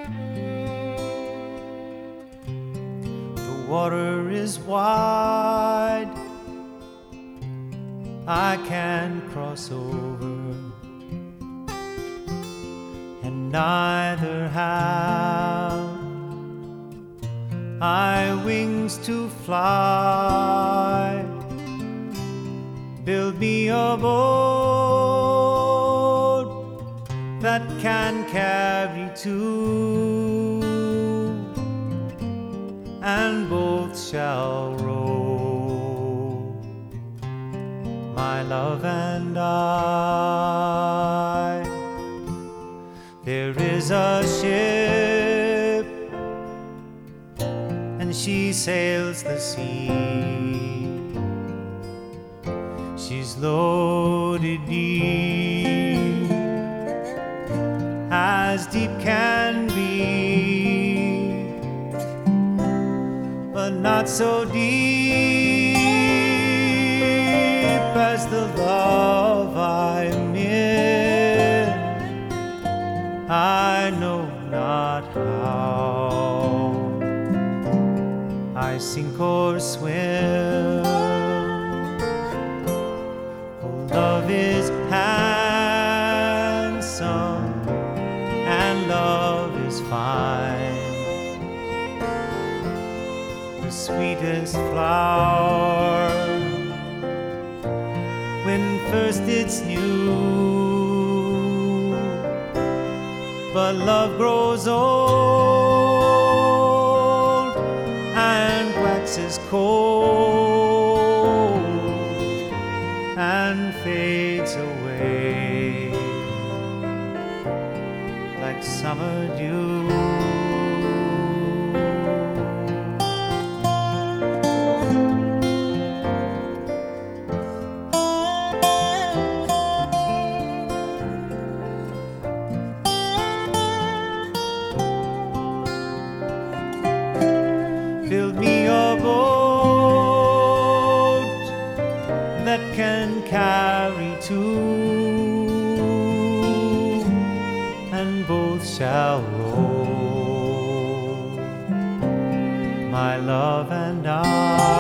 The water is wide, I can cross over, and neither have I wings to fly. Build me a boat that can carry two, and both shall row, my love and I. There is a ship, and she sails the sea. She's loaded deep, as deep can be, but not so deep as the love I'm in. I know not how I sink or swim. Oh, love is handsome and love is fine. The sweetest flower when first it's new, but love grows old and waxes cold and fades away like summer dew. Build me a boat that can carry two, and both shall row, my love and I,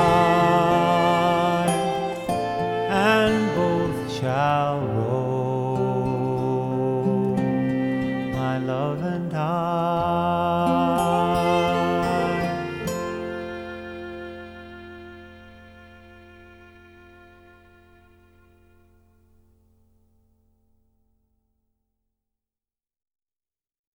and both shall row, my love and I.